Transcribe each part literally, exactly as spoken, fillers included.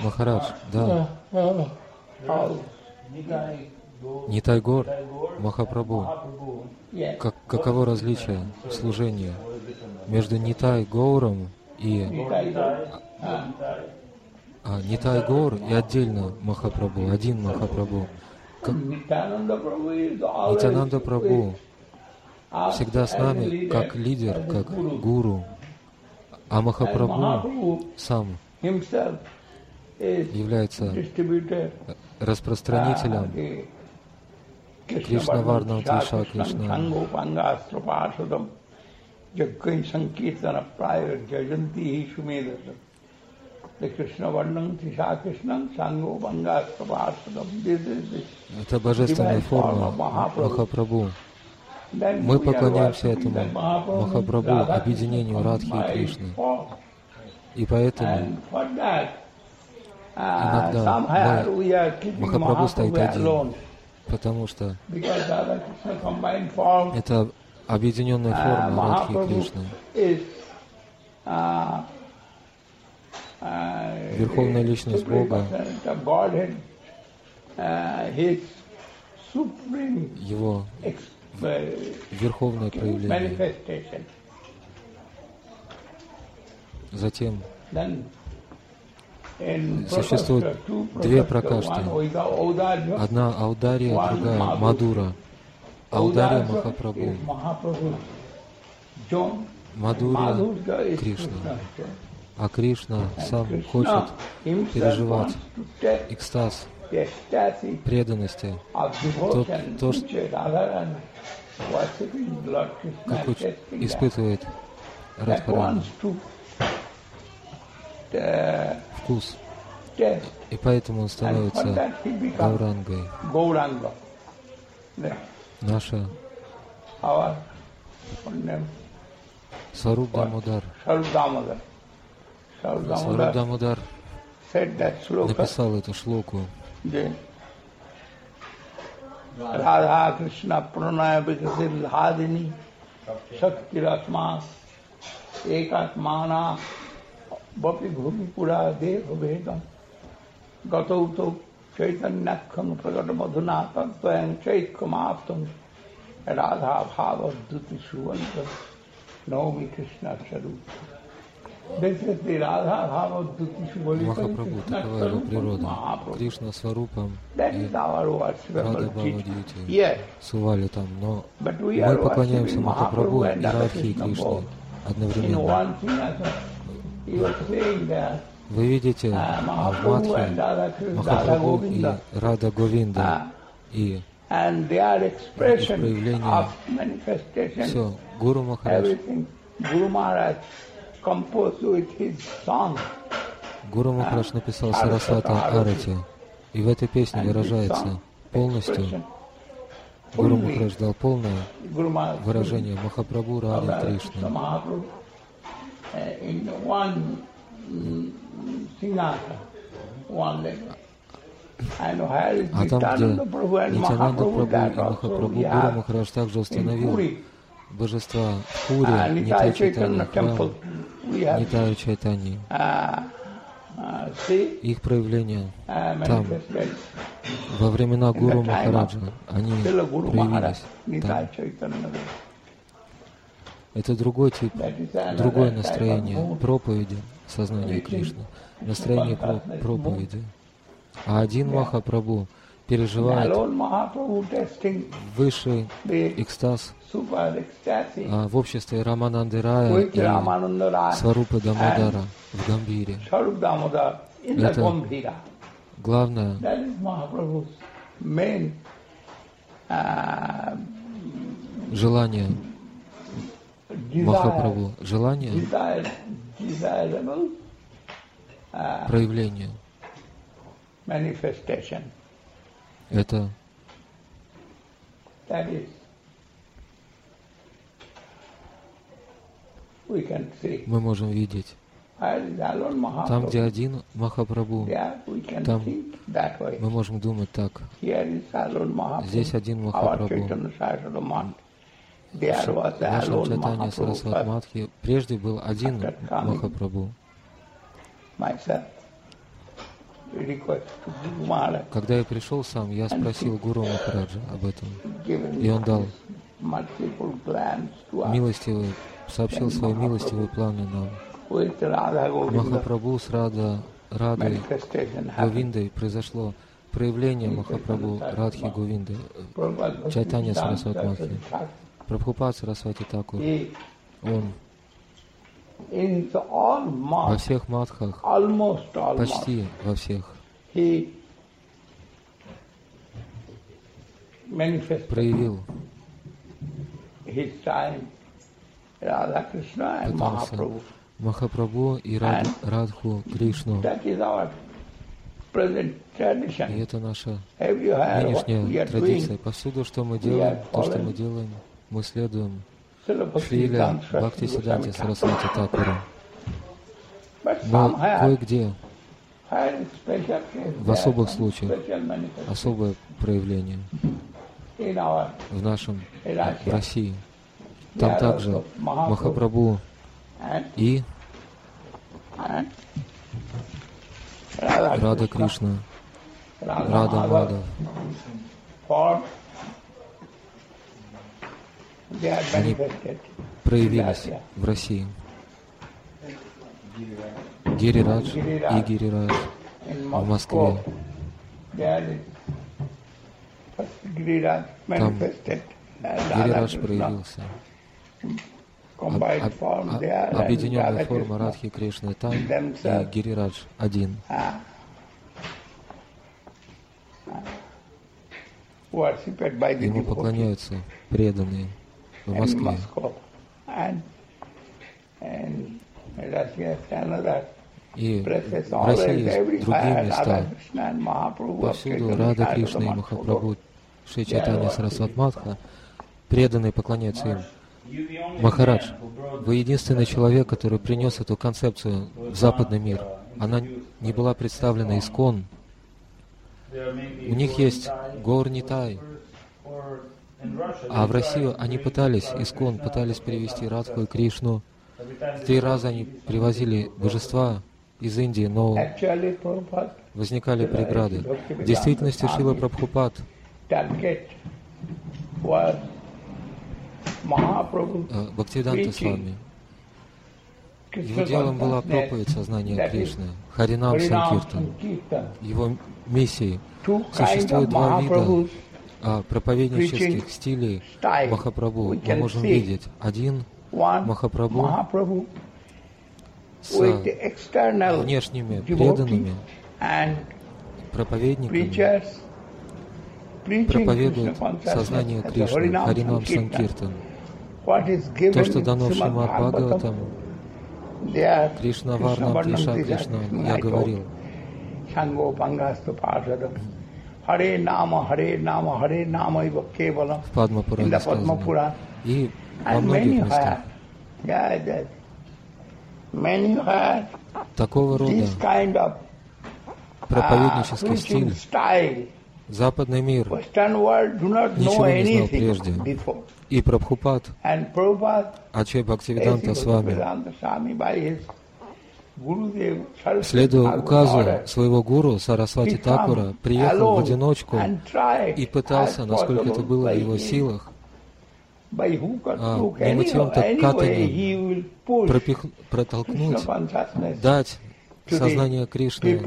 Махарадж, да. Нитай Гор, Махапрабху. Как, каково различие в служении между Нитай Гауром и а, Нитай Гаур и отдельно Махапрабху, один Махапрабху. Как... Нитянанда Прабху всегда с нами как лидер, как гуру, а Махапрабху сам является распространителем Кришнаварнам Твиша Кришна. Это божественная форма Махапрабху. Мы поклоняемся этому Махапрабху, объединению Радхи и Кришны. И поэтому иногда мы, Махапрабху стоит один, потому что это объединенная форма Радхи и Кришны. Верховная личность Бога, Его верховное проявление. Затем существует две пракашты. Одна Аудария, другая Мадура. Аудария Махапрабху. Мадурия Кришна. А Кришна сам хочет переживать экстаз преданности, то, то что, как испытывает Радхарани, вкус. И поэтому он становится Гаурангой. Наша Сваруп Дамодар. Сваруп Дамодар написал эту шлоку. Радха Кришна Пранaya Vikasir Hadini Shakti Ratmas Ekatmana Vapi Bhumi Pura Deva Vedam Gatauto Chaitanyakkham Pragata Madhuna Tattvayan Chaitkamaptam Radha Bhava Duti Suvanta Naomi Krishna Charupa. Махапрабху, такова его природа. Кришна Сварупам и Рада Бхавадьюти сували там, но мы поклоняемся Махапрабху и Радхи и Кришне одновременно. Вы видите в Мадхе Махапрабху и Рада Говинда и их проявление. Все, Гуру Махарадж. Гуру Махарадж написал Сарасвата Арати, и в этой песне выражается полностью, Гуру Махарадж дал полное выражение Махапрабху Рады Кришны. А там, где Нитянанда Прабху и Махапрабху, Гуру Махарадж также установил божества в Пури, Нитай Чайтаньи, храм Нитай Чайтаньи. Их проявления там, во времена Гуру Махараджа, они проявились там. Это другой тип, другое настроение проповеди сознания Кришны, настроение про проповеди. А один Махапрабху переживает высший экстаз а, в обществе Рамананды Рая и Сварупа Дамодара в Гамбире. Это главное желание Махапрабху, желание проявления. Это мы можем видеть. Там, где один Махапрабху, там мы можем думать так. Здесь один Махапрабху. В нашем читании Сарасват Мадхи прежде был один Махапрабху. Когда я пришел сам, я спросил Гуру Махараджа об этом, и он дал милостивый, сообщил свои милостивые планы нам. Махапрабху с Рада, Радой Говиндой произошло проявление Махапрабху Радхи Говинды, Чайтанья Сарасвати Махи. Прабхупад Сарасвати Такур, он во всех матхах, почти во всех, проявил пытался Махапрабху и Рад, Радху Кришну. И это наша нынешняя традиция. Повсюду, что мы делаем, то, что мы делаем, мы следуем Шриле Бхактисиданте Сарасвати Такуру. Но кое-где, в особых случаях, особое проявление в нашем, в России. Там также Махапрабху и Рада Кришна, Рада Мадав. Они проявились в России. Гирирадж и Гирирадж в Москве. Там Гирирадж проявился. Об, об, объединенная форма Радхи Кришны там и Гирирадж один. Ему поклоняются преданные в Москве. И в России есть другие места. Повсюду Рада Кришна и Махапрабху Шри Чайтанья Сарасвати Мадха преданные поклоняются им. Махарадж, вы единственный человек, который принес эту концепцию в западный мир. Она не была представлена искон. У них есть Гаур Нитай. А в Россию они пытались, искон, пытались перевести Радху и Кришну. Три раза они привозили божества из Индии, но возникали преграды. В действительности Шрила Прабхупад Бхактивиданта Свами. Его делом была проповедь сознания Кришны, Харинам Санкиртан. Его миссией существует два вида а, проповеднических стилей Махапрабху. Мы можем видеть один Махапрабху с внешними преданными проповедниками проповедует сознание Кришны, Харинам Санкиртан. То, что дано в Шримад Бхагаватам, Кришна Варнам Триша Кришна, я говорил. В Падма-пуране сказано. И во многих местах. Такого рода проповеднический стиль западный мир ничего не знал прежде. И Прабхупад, Ачарья Бхактивиданта Свами, следуя указу своего гуру Сарасвати Такура, приехал в одиночку и пытался, насколько это было в его силах, а, не мытьем, так катанием пропих... протолкнуть, дать сознание Кришны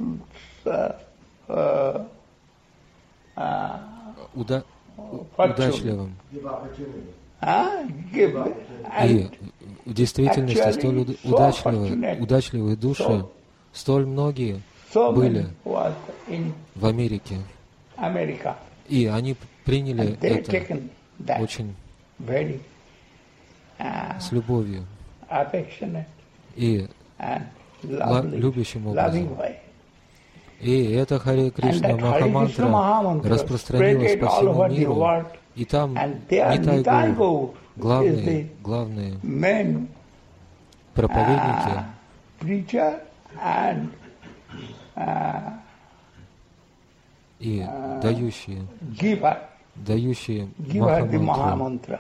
уда... удачливым. И в действительности столь удачливые, удачливые души, столь многие были в Америке. И они приняли это очень с любовью и любящим образом. И эта Харе Кришна Махамантра распространилась по всему миру, и там Нитай Гаур, главные, главные проповедники и дающие, дающие Махамантру.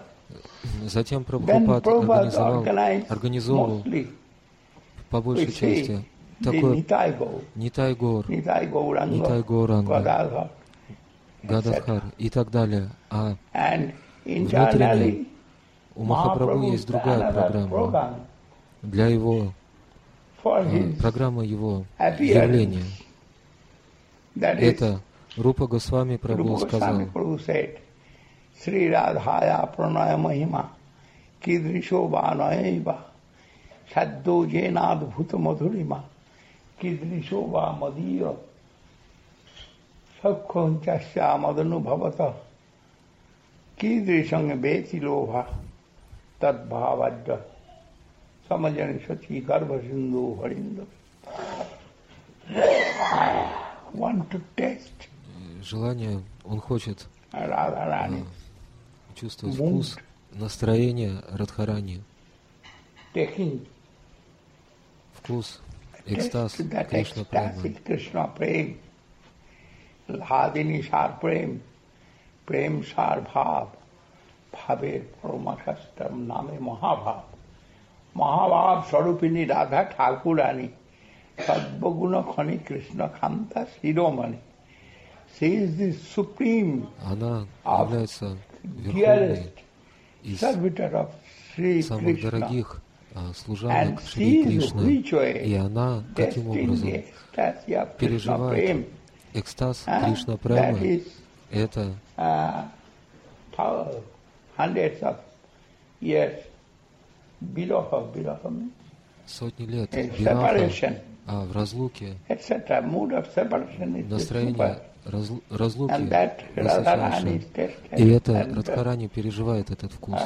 Затем Прабхупад организовал, организовывал по большей части такой Нитай Гор, Нитай Гауранга, Гададхар и так далее. А внутренне у Махапрабху есть другая программа для его, программа его явления. Это Рупа Госвами Прабху сказал: Сри Радхая Праная Махима Кидришо Ванайва Шаддо Дженад Бхута Мадхурима Кидришо Ва Мадия Sakkhonchasya Madanu Bhavata Kidrishang Beti Lova Tad Bhavadya Samajani Sachi Garbha Sindhu Harinda. Want to taste. Желание, он хочет чувствовать вкус, настроение Радхарани, вкус, экстаз Кришна Према. Ladini Sar Prem, Prem Sar Bhav, Bhaver Paramakastam Name Mahabhav. Mahabhav Sarupini Radha Thakurani, Sadbhaguna Khani Krishna Khanta Shiromani. She is the supreme Она является верховной из самых дорогих служанок Шри Кришны, и она таким образом переживает экстаз Кришна Премы. Это сотни лет бираха, а в разлуке настроение разлу, разлуки высочайшее. И это Радхарани переживает этот вкус.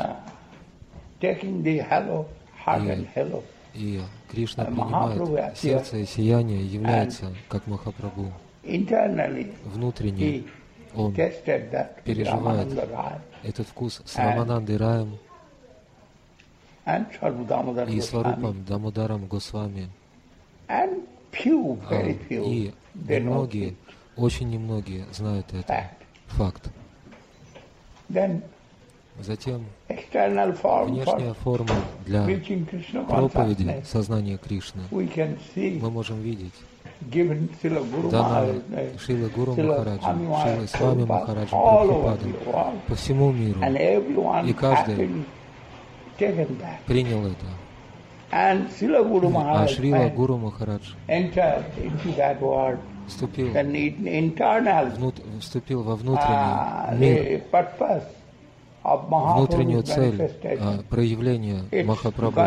И, и Кришна принимает сердце и сияние, является как Махапрабху. Внутренне он переживает этот вкус с Раманандой Раем и Сварупом Дамодаром Госвами. А, и немногие, очень немногие знают этот факт. Затем внешняя форма для проповеди сознания Кришны мы можем видеть. Дана Шрила Гуру Махараджа, Шрила Свами Махараджа, Прабхупадом по всему миру. И каждый принял это. А Шрила Гуру Махарадж вступил, внут, вступил во внутренний мир, внутреннюю цель а, проявления Махапрабху.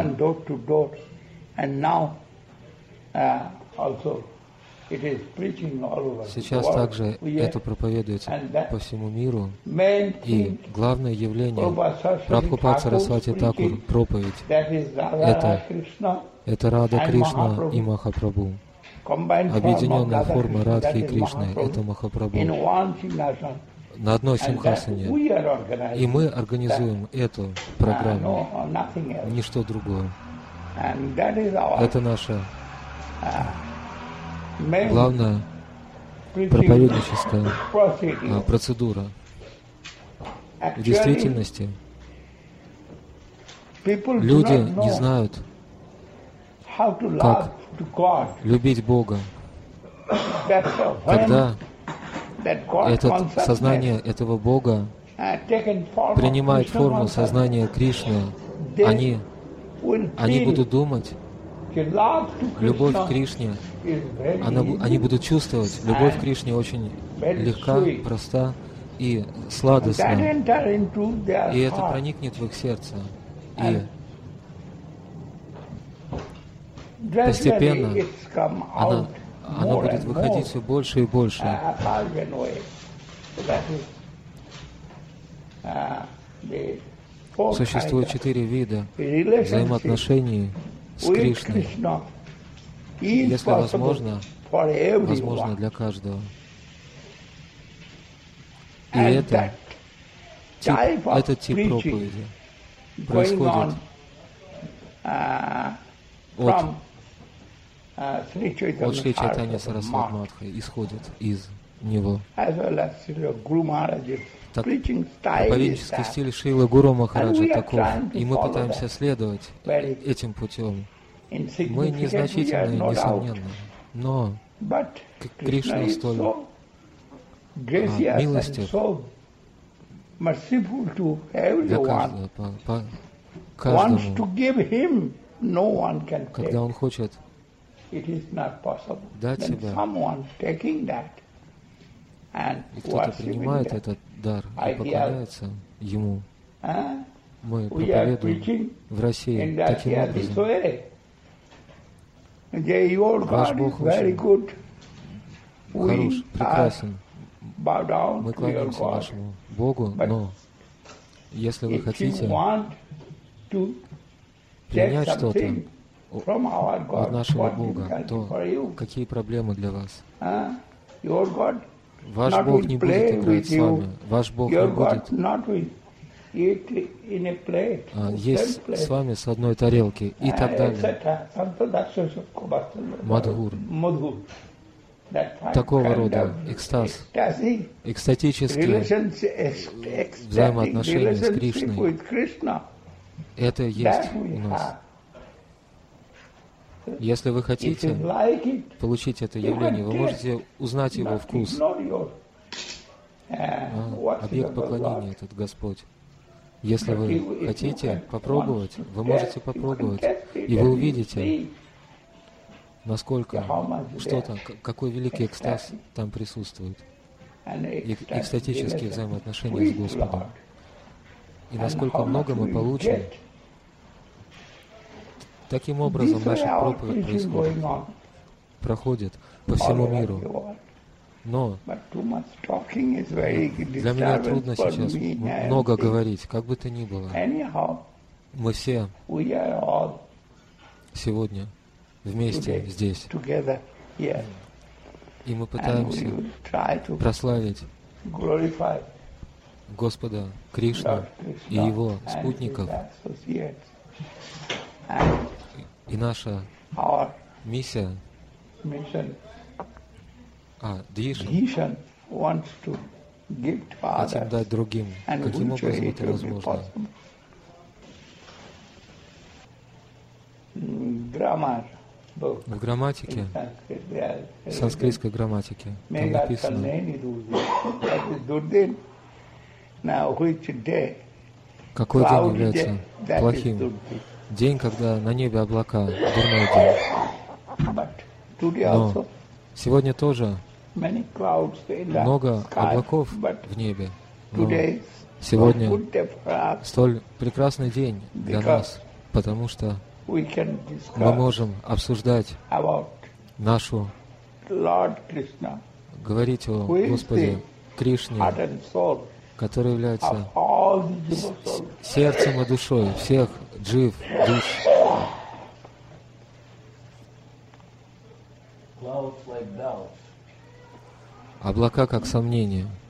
Сейчас также это проповедуется по всему миру. И главное явление Прабхупад Сарасвати Такур, проповедь, это, это Рада Кришна и Махапрабху. Объединенная форма Радхи и Кришны — это Махапрабху. На одной симхасане. И мы организуем эту программу, ничто другое. Это наша главная проповедническая а, процедура. В действительности люди не знают, как любить Бога, когда это сознание этого Бога принимает форму сознания Кришны. Они, они будут думать, любовь к Кришне, она, они будут чувствовать, любовь к Кришне очень легка, проста и сладостна. И это проникнет в их сердце. И постепенно она, она будет выходить все больше и больше. Существует четыре вида взаимоотношений с Кришной. Если возможно, возможно для каждого. И это тип, этот тип проповеди происходит от, от Шри Чайтанья Сарасвати Матхи, исходит из него. Так, проповеднический стиль Шрилы Гуру Махараджа таков, и мы пытаемся следовать этим путем. Мы незначительны, несомненно, но Кришна столь а, милостив для каждого, по, по каждому. Когда Он хочет дать себя, и кто-то принимает этот дар и поклоняется Ему, мы проповедуем в России таким образом. Ваш Бог очень хорош, прекрасен. Мы кланяемся вашему Богу, но если вы хотите принять что-то от нашего Бога, то какие проблемы для вас? Ваш Бог не будет играть с вами. Ваш Бог не будет а, есть с вами с одной тарелки и так далее. Мадхур. Такого рода экстаз, экстатические взаимоотношения с Кришной, это есть у нас. Если вы хотите получить это явление, вы можете узнать его вкус. А, объект поклонения этот Господь. Если вы хотите попробовать, вы можете попробовать, и вы увидите, насколько что-то, какой великий экстаз там присутствует, и экстатические взаимоотношения с Господом. И насколько много мы получим. Таким образом наша проповедь происходит, проходит по всему миру. Но для меня трудно сейчас много говорить, как бы то ни было. Мы все сегодня вместе здесь. И мы пытаемся прославить Господа Кришну и Его спутников. И наша миссия, а, Двишан, хотим дать другим. Каким образом это возможно? В грамматике, в санскритской грамматике, там написано, какой день является плохим. День, когда на небе облака, дурной день. Но сегодня тоже много облаков в небе. Но сегодня столь прекрасный день для нас, потому что мы можем обсуждать нашу, говорить о Господе Кришне, который является сердцем и душой всех джив, душ. Облака как сомнения.